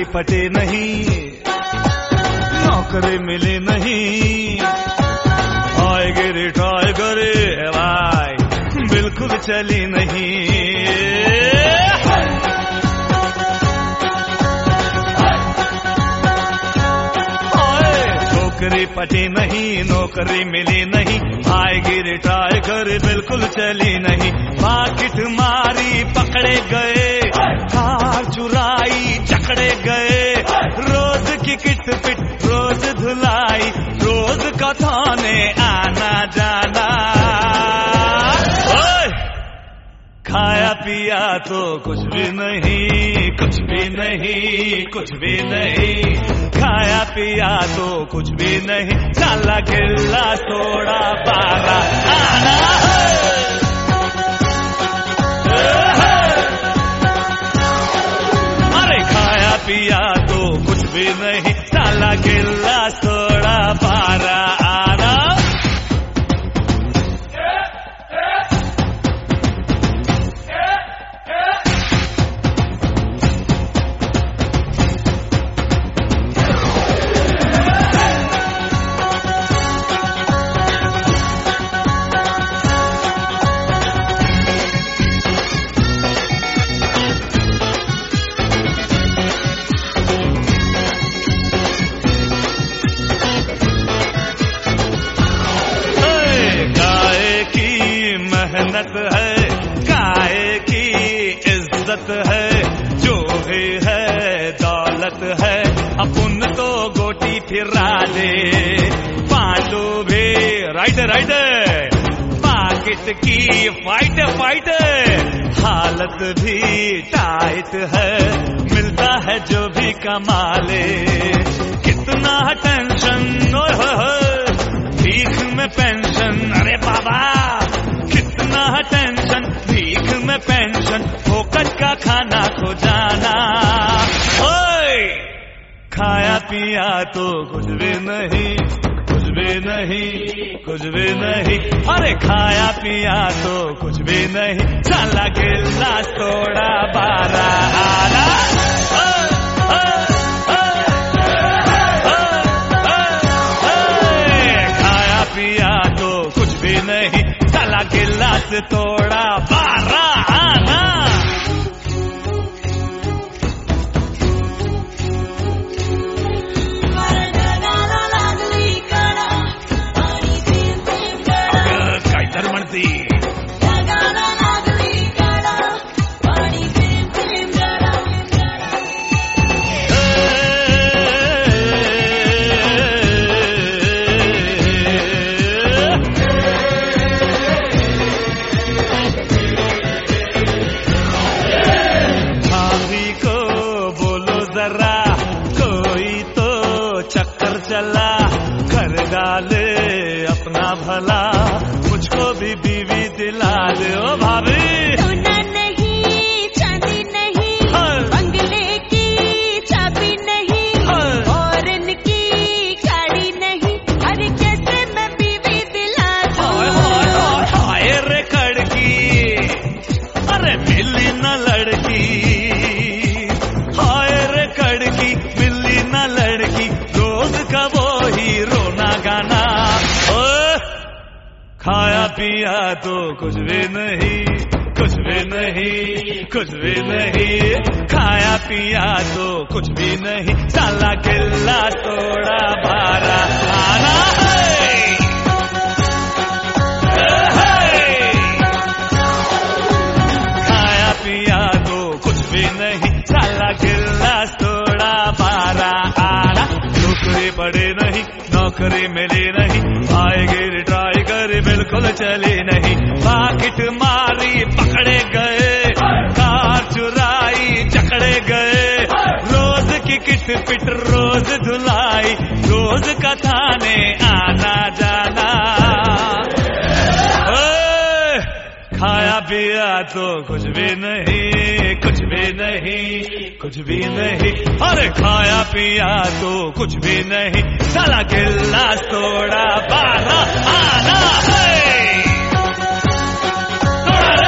पटे नहीं, नौकरी मिली नहीं, आएगी रिटायर करे भाई बिल्कुल चली नहीं। नौकरी पटी नहीं, नौकरी मिली नहीं, आएगी रिटायर कर बिल्कुल चली नहीं। पाकिट मारी पकड़े गए, कार चुराई जकड़े गए, रोज की किट पिट रोज धुलाई, रोज का थाने आना जाना। खाया पिया तो कुछ भी नहीं, कुछ भी नहीं, कुछ भी नहीं, खाया पिया तो कुछ भी नहीं, साला गिल्ला सोड़ा पारा आना। अरे खाया पिया तो कुछ भी नहीं, साला गिल्ला सोड़ा पारा आना। मेहनत है, गाय की इज्जत है, जो भी है दौलत है, अपन तो गोटी फिरा दे, पांचो भी राइट राइट, पाकिट की फाइट फाइट, हालत भी टाइट है, मिलता है जो भी कमा ले, कितना टेंशन भीख में पेंशन, अरे बाबा कितना टेंशन, भीख में पेंशन, फोकट का खाना खो जाना। ओए खाया पिया तो कुछ भी नहीं, कुछ भी नहीं, कुछ भी नहीं, अरे खाया पिया तो कुछ भी नहीं, साला गिल्ला सोड़ा बारा आना। खाया पिया तो कुछ भी नहीं, साला गिलास तोड़ा बारा आना। काय तर म्हणती कोई तो चक्कर चला, कर डाले अपना भला, मुझको भी बीवी दिला दे ओ भाभी। सोना नहीं, चांदी नहीं, बंगले की चाबी नहीं, और इनकी गाड़ी नहीं, अरे कैसे मैं बीवी दिला दूं। हाय रे कड़की, अरे मिली न लड़की, कड़की मिली ना लड़की, रोज का वो ही रोना गाना। खाया पिया तो कुछ भी नहीं, कुछ भी नहीं, कुछ भी नहीं, खाया पिया तो कुछ भी नहीं, साला गिल्ला तोड़ा बारा आना। खाया पिया तो कुछ भी नहीं, साला गिल्ला तोड़ा बारा आना। नौकरी पड़े नहीं, नौकरी मिली नहीं, आएगी रिटायर कर बिल्कुल चली नहीं, पाकिट मारी पकड़े गए, कार चुराई जकड़े गए, रोज की किट पिट रोज धुलाई, रोज का थाने आना जाना। खाया पिया तो कुछ भी नहीं, कुछ भी नहीं, कुछ भी नहीं, अरे खाया पिया तो कुछ भी नहीं, साला गिल्ला तोड़ा बारा आना।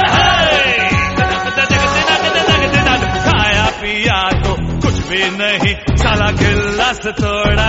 खाया पिया तो कुछ भी नहीं, गिलास तोड़ा